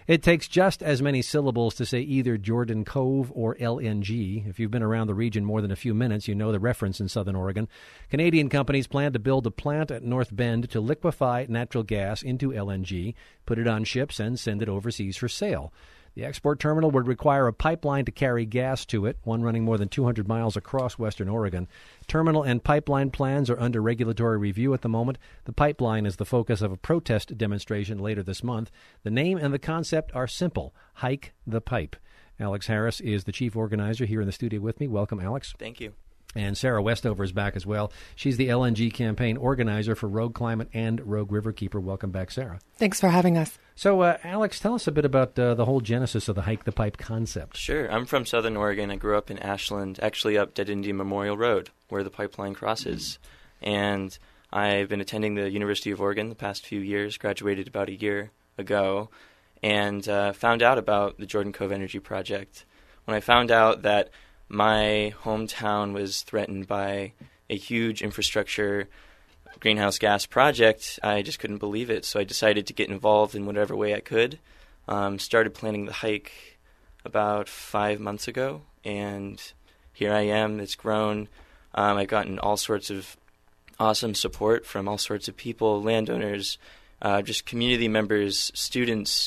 It takes just as many syllables to say either Jordan Cove or LNG. If you've been around the region more than a few minutes, you know the reference in Southern Oregon. Canadian companies plan to build a plant at North Bend to liquefy natural gas into LNG, put it on ships, and send it overseas for sale. The export terminal would require a pipeline to carry gas to it, one running more than 200 miles across western Oregon. Terminal and pipeline plans are under regulatory review at the moment. The pipeline is the focus of a protest demonstration later this month. The name and the concept are simple: Hike the Pipe. Alex Harris is the chief organizer here in the studio with me. Welcome, Alex. Thank you. And Sarah Westover is back as well. She's the LNG campaign organizer for Rogue Climate and Rogue Riverkeeper. Welcome back, Sarah. Thanks for having us. So, Alex, tell us a bit about the whole genesis of the Hike the Pipe concept. Sure. I'm from Southern Oregon. I grew up in Ashland, actually up Dead Indian Memorial Road, where the pipeline crosses. And I've been attending the University of Oregon the past few years, graduated about a year ago, and found out about the Jordan Cove Energy Project. When I found out that my hometown was threatened by a huge infrastructure greenhouse gas project, I just couldn't believe it. So I decided to get involved in whatever way I could. Started planning the hike about 5 months ago, and here I am. It's grown. I've gotten all sorts of awesome support from all sorts of people, landowners, just community members, students,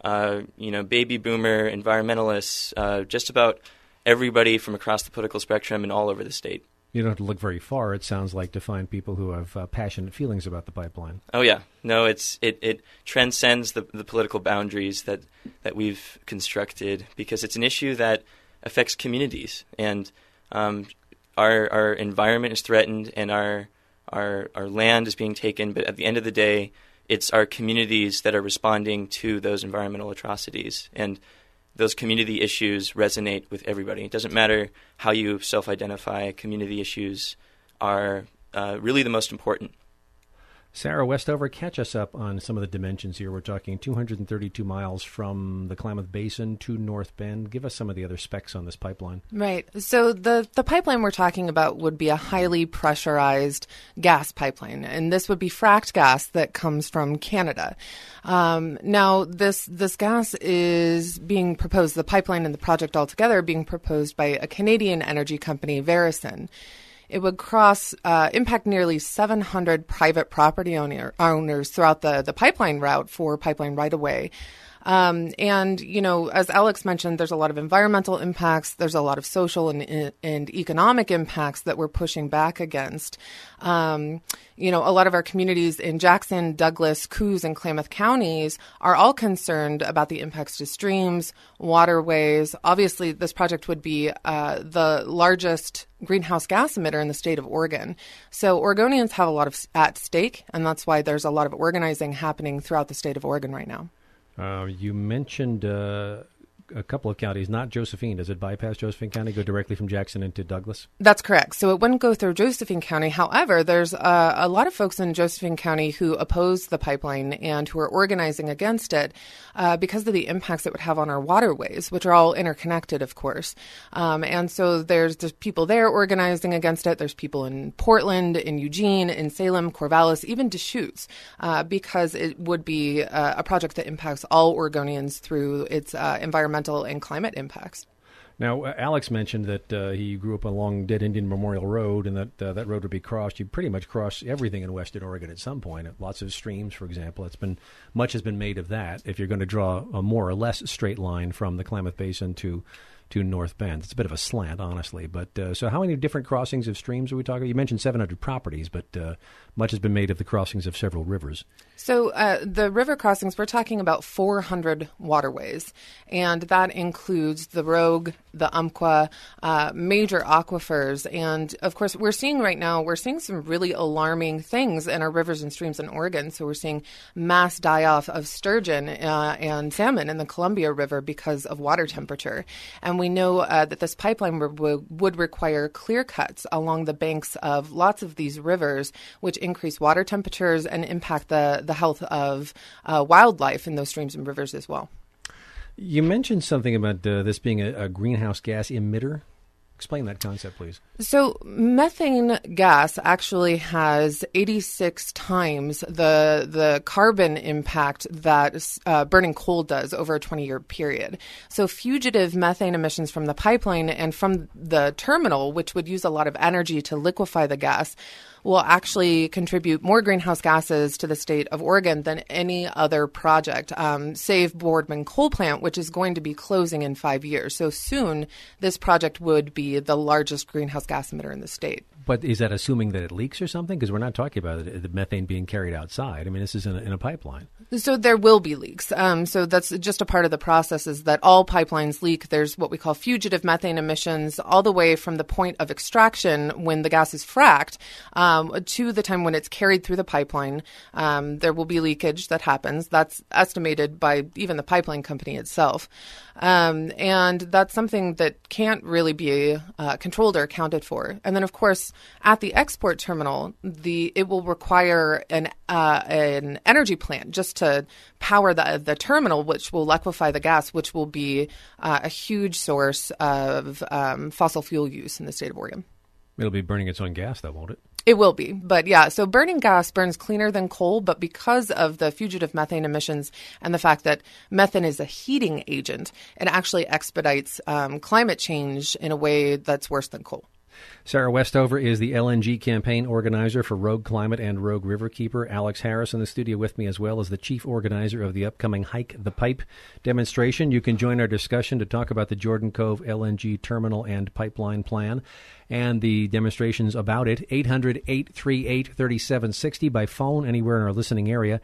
baby boomer, environmentalists, just about everybody from across the political spectrum and all over the state. You don't have to look very far, it sounds like, to find people who have passionate feelings about the pipeline. Oh, yeah. No, it transcends the political boundaries that we've constructed, because it's an issue that affects communities. And our environment is threatened, and our land is being taken. But at the end of the day, it's our communities that are responding to those environmental atrocities. And those community issues resonate with everybody. It doesn't matter how you self-identify. Community issues are really the most important. Sarah Westover, catch us up on some of the dimensions here. We're talking 232 miles from the Klamath Basin to North Bend. Give us some of the other specs on this pipeline. Right. So the pipeline we're talking about would be a highly pressurized gas pipeline, and this would be fracked gas that comes from Canada. Now, this gas is being proposed, the pipeline and the project altogether, being proposed by a Canadian energy company, Veresen. It would impact nearly 700 private property owners throughout the pipeline route for pipeline right-of-way. And, as Alex mentioned, there's a lot of environmental impacts. There's a lot of social and economic impacts that we're pushing back against. A lot of our communities in Jackson, Douglas, Coos, and Klamath counties are all concerned about the impacts to streams, waterways. Obviously, this project would be the largest greenhouse gas emitter in the state of Oregon. So Oregonians have a lot at stake, and that's why there's a lot of organizing happening throughout the state of Oregon right now. You mentioned a couple of counties, not Josephine. Does it bypass Josephine County, go directly from Jackson into Douglas? That's correct. So it wouldn't go through Josephine County. However, there's a lot of folks in Josephine County who oppose the pipeline and who are organizing against it because of the impacts it would have on our waterways, which are all interconnected, of course. And so there's people there organizing against it. There's people in Portland, in Eugene, in Salem, Corvallis, even Deschutes, because it would be a project that impacts all Oregonians through its environmental and climate impacts. Now, Alex mentioned that he grew up along Dead Indian Memorial Road, and that road would be crossed. You pretty much cross everything in Western Oregon at some point. Lots of streams, for example. Much has been made of that. If you're going to draw a more or less straight line from the Klamath Basin to North Bend, it's a bit of a slant, honestly. But so, how many different crossings of streams are we talking? You mentioned 700 properties, but much has been made of the crossings of several rivers. So the river crossings, we're talking about 400 waterways, and that includes the Rogue, the Umpqua, major aquifers. And, of course, we're seeing some really alarming things in our rivers and streams in Oregon. So we're seeing mass die-off of sturgeon and salmon in the Columbia River because of water temperature. And we know that this pipeline would require clear cuts along the banks of lots of these rivers, which increase water temperatures and impact the health of wildlife in those streams and rivers as well. You mentioned something about this being a greenhouse gas emitter. Explain that concept, please. So methane gas actually has 86 times the carbon impact that burning coal does over a 20-year period. So fugitive methane emissions from the pipeline and from the terminal, which would use a lot of energy to liquefy the gas, will actually contribute more greenhouse gases to the state of Oregon than any other project, save Boardman Coal Plant, which is going to be closing in 5 years. So soon, this project would be the largest greenhouse gas emitter in the state. But is that assuming that it leaks or something? Because we're not talking about the methane being carried outside. I mean, this is in a pipeline. So there will be leaks. So that's just a part of the process is that all pipelines leak. There's what we call fugitive methane emissions all the way from the point of extraction when the gas is fracked to the time when it's carried through the pipeline. There will be leakage that happens. That's estimated by even the pipeline company itself. And that's something that can't really be controlled or accounted for. And then, of course, at the export terminal, it will require an energy plant just to power the terminal, which will liquefy the gas, which will be a huge source of fossil fuel use in the state of Oregon. It'll be burning its own gas, though, won't it? It will be. But yeah, so burning gas burns cleaner than coal, but because of the fugitive methane emissions and the fact that methane is a heating agent, it actually expedites climate change in a way that's worse than coal. Sarah Westover is the LNG campaign organizer for Rogue Climate and Rogue Riverkeeper. Alex Harris in the studio with me as well as the chief organizer of the upcoming Hike the Pipe demonstration. You can join our discussion to talk about the Jordan Cove LNG terminal and pipeline plan and the demonstrations about it. 800-838-3760 by phone anywhere in our listening area.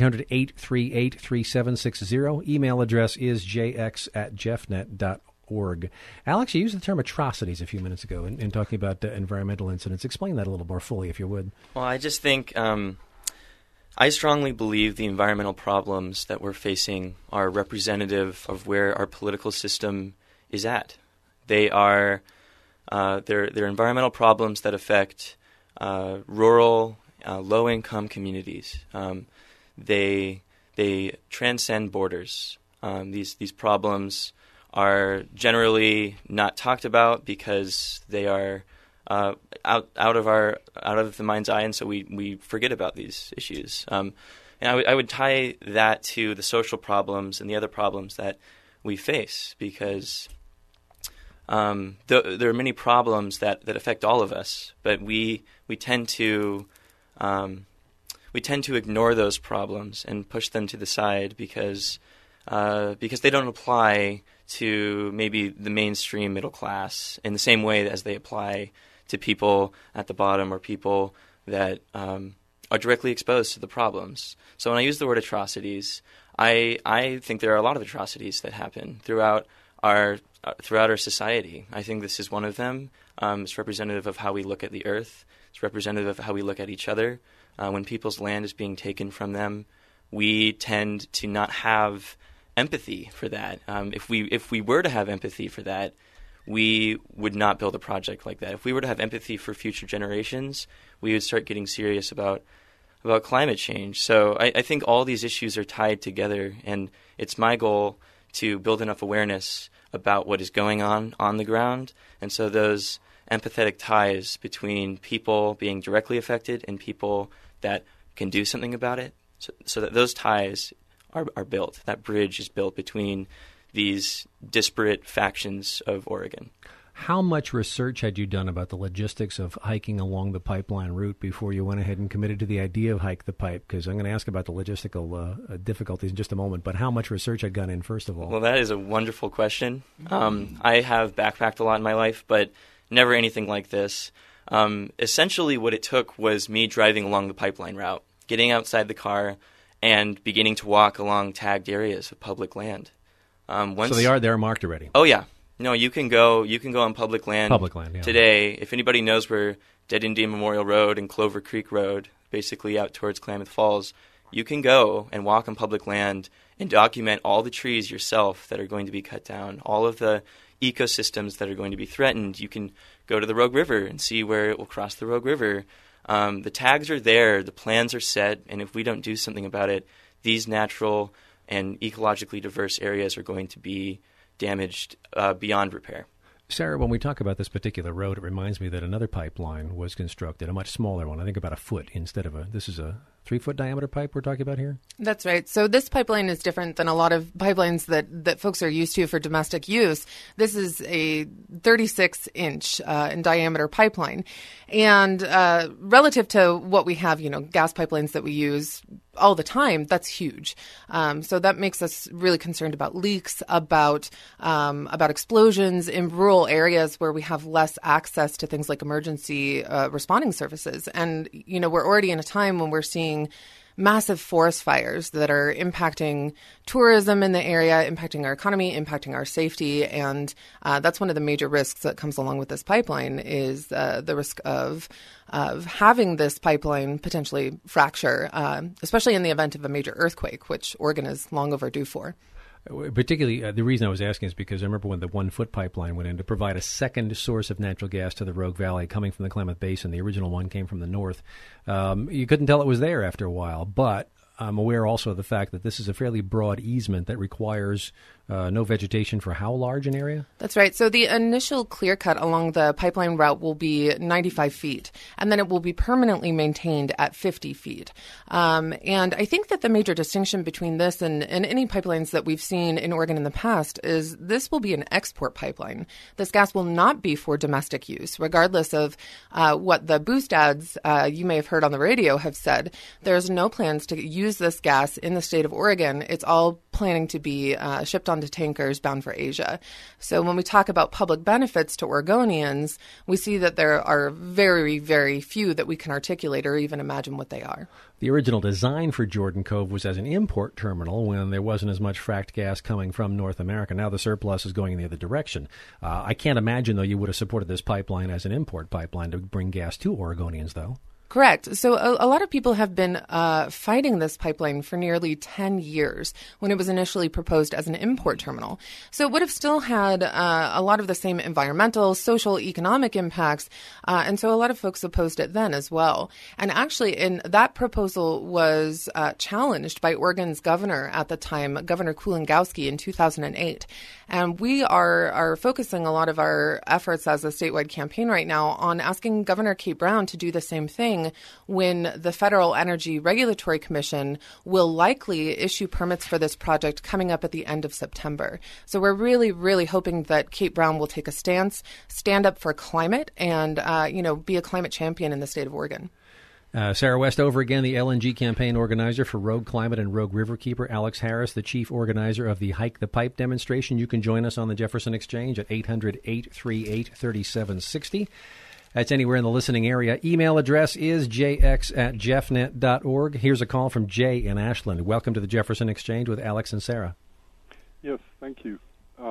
800-838-3760. Email address is jx@jeffnet.org. Alex, you used the term atrocities a few minutes ago in talking about environmental incidents. Explain that a little more fully, if you would. Well, I just think I strongly believe the environmental problems that we're facing are representative of where our political system is at. They are they're environmental problems that affect rural, low-income communities. They transcend borders. These problems are generally not talked about because they are out of the mind's eye, and so we forget about these issues. And I would tie that to the social problems and the other problems that we face because there are many problems that affect all of us, but we tend to ignore those problems and push them to the side because they don't apply to maybe the mainstream middle class in the same way as they apply to people at the bottom or people that are directly exposed to the problems. So when I use the word atrocities, I think there are a lot of atrocities that happen throughout our society. I think this is one of them. It's representative of how we look at the earth. It's representative of how we look at each other. When people's land is being taken from them, we tend to not have empathy for that. If we were to have empathy for that, we would not build a project like that. If we were to have empathy for future generations, we would start getting serious about climate change. So I think all these issues are tied together, and it's my goal to build enough awareness about what is going on the ground, and so those empathetic ties between people being directly affected and people that can do something about it, so that those ties are built. That bridge is built between these disparate factions of Oregon. How much research had you done about the logistics of hiking along the pipeline route before you went ahead and committed to the idea of Hike the Pipe? Because I'm going to ask about the logistical difficulties in just a moment, but how much research had gone in, first of all? Well, that is a wonderful question. I have backpacked a lot in my life, but never anything like this. Essentially what it took was me driving along the pipeline route, getting outside the car, and beginning to walk along tagged areas of public land. So they're marked already? Oh, yeah. No, you can go on public land. Public land, yeah. Today. If anybody knows where Dead Indian Memorial Road and Clover Creek Road, basically out towards Klamath Falls, you can go and walk on public land and document all the trees yourself that are going to be cut down, all of the ecosystems that are going to be threatened. You can go to the Rogue River and see where it will cross the Rogue River. The tags are there, the plans are set, and if we don't do something about it, these natural and ecologically diverse areas are going to be damaged beyond repair. Sarah, when we talk about this particular road, it reminds me that another pipeline was constructed, a much smaller one, I think about a foot instead of this is a 3-foot diameter pipe we're talking about here? That's right. So this pipeline is different than a lot of pipelines that folks are used to for domestic use. This is a 36-inch in diameter pipeline. And relative to what we have, gas pipelines that we use all the time, that's huge. So that makes us really concerned about leaks, about explosions in rural areas where we have less access to things like emergency responding services. And, we're already in a time when we're seeing massive forest fires that are impacting tourism in the area, impacting our economy, impacting our safety. And that's one of the major risks that comes along with this pipeline is the risk of having this pipeline potentially fracture, especially in the event of a major earthquake, which Oregon is long overdue for. Particularly, the reason I was asking is because I remember when the 1-foot pipeline went in to provide a second source of natural gas to the Rogue Valley coming from the Klamath Basin. The original one came from the north. You couldn't tell it was there after a while, but I'm aware also of the fact that this is a fairly broad easement that requires no vegetation for how large an area? That's right. So the initial clear cut along the pipeline route will be 95 feet, and then it will be permanently maintained at 50 feet. And I think that the major distinction between this and any pipelines that we've seen in Oregon in the past is this will be an export pipeline. This gas will not be for domestic use, regardless of what the boost ads you may have heard on the radio have said. There's no plans to use this gas in the state of Oregon. It's all planning to be shipped onto tankers bound for Asia. So when we talk about public benefits to Oregonians, we see that there are very, very few that we can articulate or even imagine what they are. The original design for Jordan Cove was as an import terminal when there wasn't as much fracked gas coming from North America. Now the surplus is going in the other direction. I can't imagine, though, you would have supported this pipeline as an import pipeline to bring gas to Oregonians, though. Correct. So a lot of people have been fighting this pipeline for nearly 10 years when it was initially proposed as an import terminal. So it would have still had a lot of the same environmental, social, economic impacts. And so a lot of folks opposed it then as well. And actually, that proposal was challenged by Oregon's governor at the time, Governor Kulongoski, in 2008. And we are focusing a lot of our efforts as a statewide campaign right now on asking Governor Kate Brown to do the same thing when the Federal Energy Regulatory Commission will likely issue permits for this project coming up at the end of September. So we're really, really hoping that Kate Brown will take a stance, stand up for climate, and be a climate champion in the state of Oregon. Sarah Westover again, the LNG campaign organizer for Rogue Climate and Rogue Riverkeeper. Alex Harris, the chief organizer of the Hike the Pipe demonstration. You can join us on the Jefferson Exchange at 800-838-3760. That's anywhere in the listening area. Email address is jx@jeffnet.org. Here's a call from Jay in Ashland. Welcome to the Jefferson Exchange with Alex and Sarah. Yes, thank you.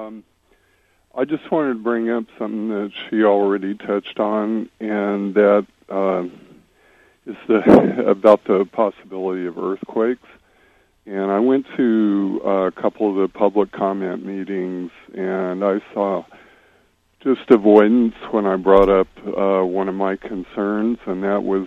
I just wanted to bring up something that she already touched on, and that is about the possibility of earthquakes. And I went to a couple of the public comment meetings, and I saw just avoidance when I brought up one of my concerns, and that was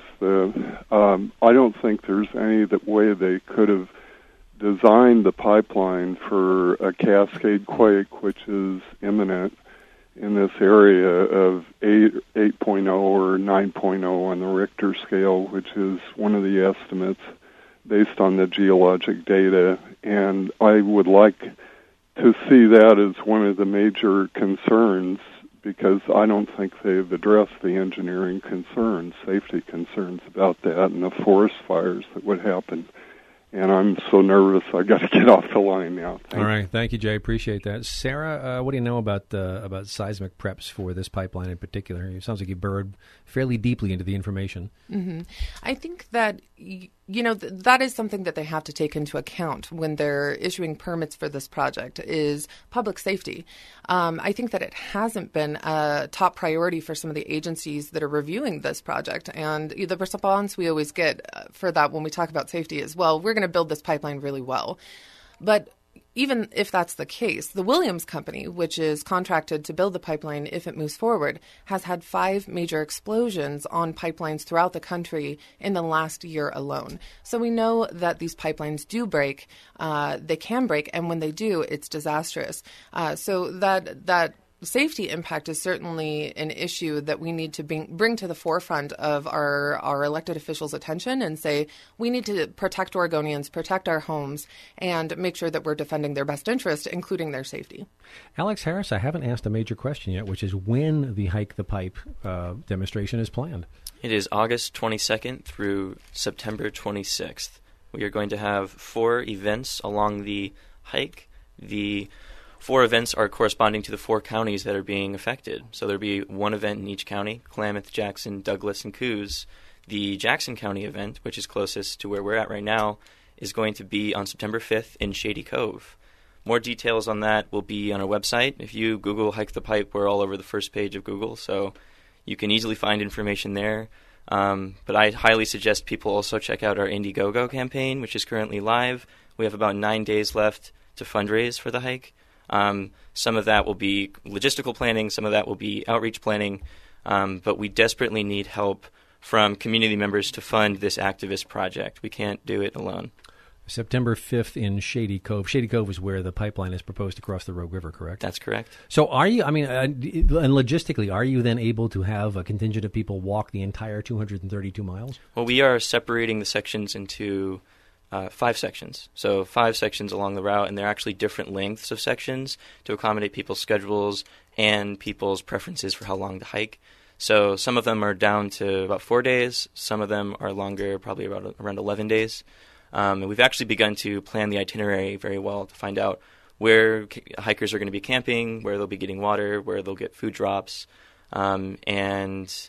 I don't think there's any way they could have designed the pipeline for a cascade quake, which is imminent in this area of 8.0 or 9.0 on the Richter scale, which is one of the estimates based on the geologic data. And I would like to see that as one of the major concerns, because I don't think they've addressed the engineering concerns, safety concerns about that, and the forest fires that would happen. And I'm so nervous I got to get off the line now. All right, thank you, Jay. Appreciate that. Sarah, what do you know about seismic preps for this pipeline in particular? It sounds like you burrowed fairly deeply into the information. Mm-hmm. I think that that is something that they have to take into account when they're issuing permits for this project is public safety. I think that it hasn't been a top priority for some of the agencies that are reviewing this project. And the response we always get for that when we talk about safety is, well, we're going to build this pipeline really well. But even if that's the case, the Williams Company, which is contracted to build the pipeline if it moves forward, has had 5 major explosions on pipelines throughout the country in the last year alone. So we know that these pipelines do break. They can break, and when they do, it's disastrous. So that safety impact is certainly an issue that we need to bring to the forefront of our elected officials' attention and say we need to protect Oregonians, protect our homes, and make sure that we're defending their best interest, including their safety. Alex Harris, I haven't asked a major question yet, which is when the Hike the Pipe demonstration is planned. It is August 22nd through September 26th. We are going to have 4 events along the hike. The 4 events are corresponding to the 4 counties that are being affected. So there'll be 1 event in each county: Klamath, Jackson, Douglas, and Coos. The Jackson County event, which is closest to where we're at right now, is going to be on September 5th in Shady Cove. More details on that will be on our website. If you Google Hike the Pipe, we're all over the first page of Google, so you can easily find information there. But I highly suggest people also check out our Indiegogo campaign, which is currently live. We have about 9 days left to fundraise for the hike. Some of that will be logistical planning, some of that will be outreach planning, but we desperately need help from community members to fund this activist project. We can't do it alone. September 5th in Shady Cove. Shady Cove is where the pipeline is proposed to cross the Rogue River, correct? That's correct. So are you, and logistically, are you then able to have a contingent of people walk the entire 232 miles? Well, we are separating the sections into 5 sections. So 5 sections along the route, and they're actually different lengths of sections to accommodate people's schedules and people's preferences for how long to hike. So some of them are down to about 4 days. Some of them are longer, probably around 11 days. And we've actually begun to plan the itinerary very well to find out where hikers are going to be camping, where they'll be getting water, where they'll get food drops. It's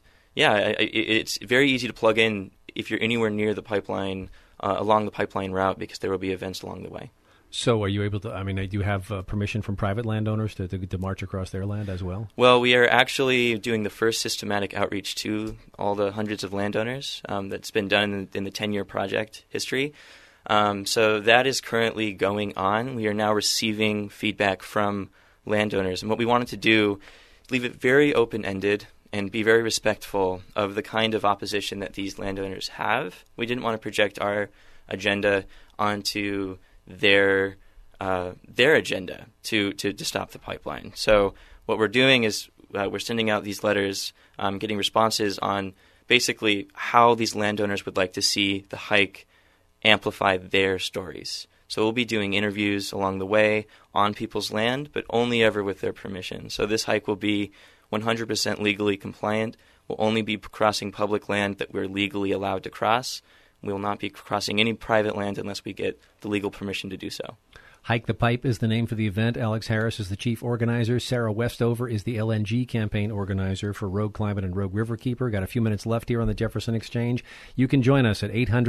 very easy to plug in if you're anywhere near the pipeline, along the pipeline route, because there will be events along the way. So are you able to, do you have permission from private landowners to march across their land as well? Well, we are actually doing the first systematic outreach to all the hundreds of landowners that's been done in the 10-year project history. So that is currently going on. We are now receiving feedback from landowners. And what we wanted to do, leave it very open-ended and be very respectful of the kind of opposition that these landowners have. We didn't want to project our agenda onto their agenda to stop the pipeline. So what we're doing is we're sending out these letters, getting responses on basically how these landowners would like to see the hike amplify their stories. So we'll be doing interviews along the way on people's land, but only ever with their permission. So this hike will be 100% legally compliant. We'll only be crossing public land that we're legally allowed to cross. We will not be crossing any private land unless we get the legal permission to do so. Hike the Pipe is the name for the event. Alex Harris is the chief organizer. Sarah Westover is the LNG campaign organizer for Rogue Climate and Rogue Riverkeeper. Got a few minutes left here on the Jefferson Exchange. You can join us at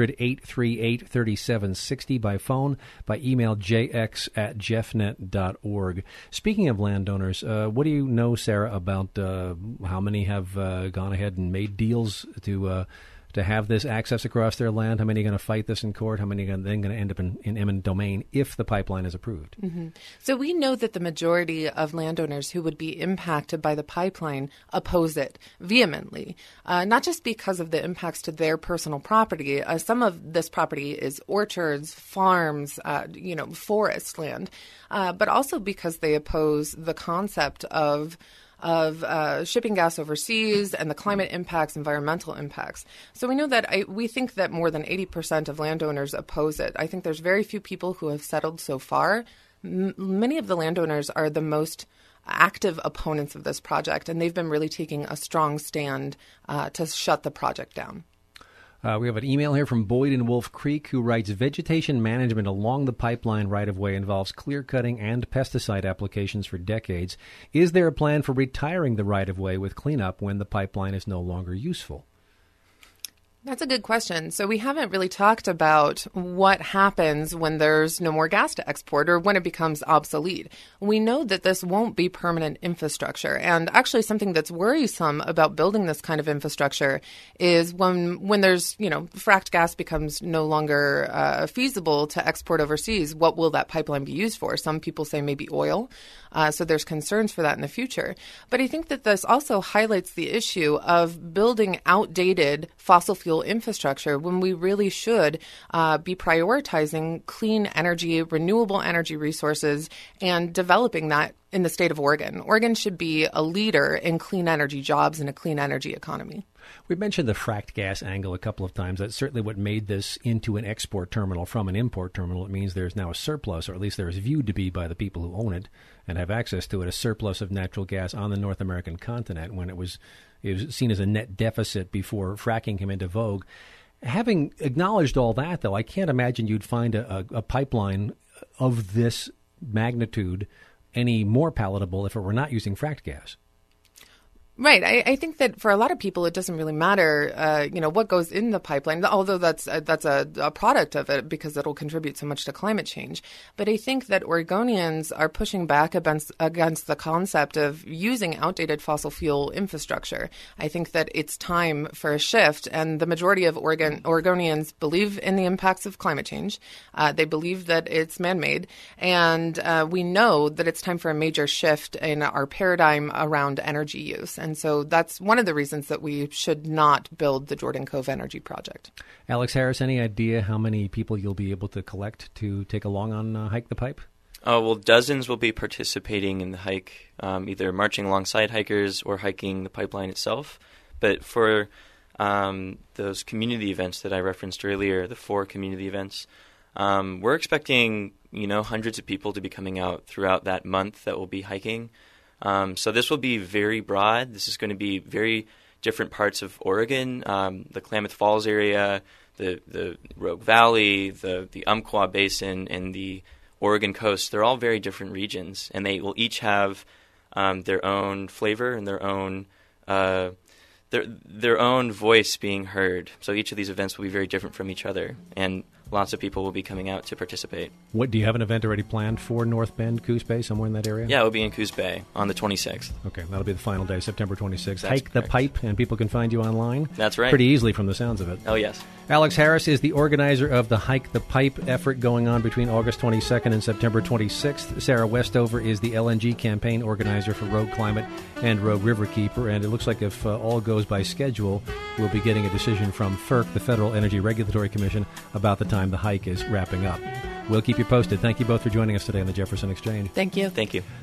800-838-3760 by phone, by email jx@jeffnet.org. Speaking of landowners, what do you know, Sarah, about how many have gone ahead and made deals to have this access across their land? How many are going to fight this in court? How many are then going to end up in eminent domain if the pipeline is approved? Mm-hmm. So we know that the majority of landowners who would be impacted by the pipeline oppose it vehemently, not just because of the impacts to their personal property. Some of this property is orchards, farms, forest land, but also because they oppose the concept of shipping gas overseas and the climate impacts, environmental impacts. So we know that we think that more than 80% of landowners oppose it. I think there's very few people who have settled so far. Many of the landowners are the most active opponents of this project, and they've been really taking a strong stand to shut the project down. We have an email here from Boyd in Wolf Creek who writes, vegetation management along the pipeline right-of-way involves clear-cutting and pesticide applications for decades. Is there a plan for retiring the right-of-way with cleanup when the pipeline is no longer useful? That's a good question. So we haven't really talked about what happens when there's no more gas to export or when it becomes obsolete. We know that this won't be permanent infrastructure. And actually something that's worrisome about building this kind of infrastructure is when there's, fracked gas becomes no longer feasible to export overseas, what will that pipeline be used for? Some people say maybe oil. So there's concerns for that in the future. But I think that this also highlights the issue of building outdated fossil fuel fuel infrastructure when we really should be prioritizing clean energy, renewable energy resources, and developing that in the state of Oregon. Oregon should be a leader in clean energy jobs and a clean energy economy. We mentioned the fracked gas angle a couple of times. That's certainly what made this into an export terminal from an import terminal. It means there's now a surplus, or at least there is viewed to be by the people who own it and have access to it, a surplus of natural gas on the North American continent when it was seen as a net deficit before fracking came into vogue. Having acknowledged all that, though, I can't imagine you'd find a pipeline of this magnitude any more palatable if it were not using fracked gas. Right. I think that for a lot of people, it doesn't really matter, what goes in the pipeline, although that's a product of it because it'll contribute so much to climate change. But I think that Oregonians are pushing back against the concept of using outdated fossil fuel infrastructure. I think that it's time for a shift, and the majority of Oregonians believe in the impacts of climate change. They believe that it's man-made, and we know that it's time for a major shift in our paradigm around energy use. And so that's one of the reasons that we should not build the Jordan Cove Energy Project. Alex Harris, any idea how many people you'll be able to collect to take along on Hike the Pipe? Well, dozens will be participating in the hike, either marching alongside hikers or hiking the pipeline itself. But for those community events that I referenced earlier, the 4 community events, we're expecting, hundreds of people to be coming out throughout that month that will be hiking. So this will be very broad. This is going to be very different parts of Oregon, the Klamath Falls area, the Rogue Valley, the Umpqua Basin, and the Oregon coast. They're all very different regions, and they will each have their own flavor and their own voice being heard. So each of these events will be very different from each other, and lots of people will be coming out to participate. What do you have an event already planned for North Bend, Coos Bay, somewhere in that area? Yeah, it will be in Coos Bay on the 26th. Okay, that'll be the final day, September 26th. That's Hike correct. the Pipe, and people can find you online? That's right. Pretty easily from the sounds of it. Oh, yes. Alex Harris is the organizer of the Hike the Pipe effort going on between August 22nd and September 26th. Sarah Westover is the LNG campaign organizer for Rogue Climate and Rogue Riverkeeper, and it looks like if all goes by schedule, we'll be getting a decision from FERC, the Federal Energy Regulatory Commission, about the time the hike is wrapping up. We'll keep you posted. Thank you both for joining us today on the Jefferson Exchange. Thank you. Thank you.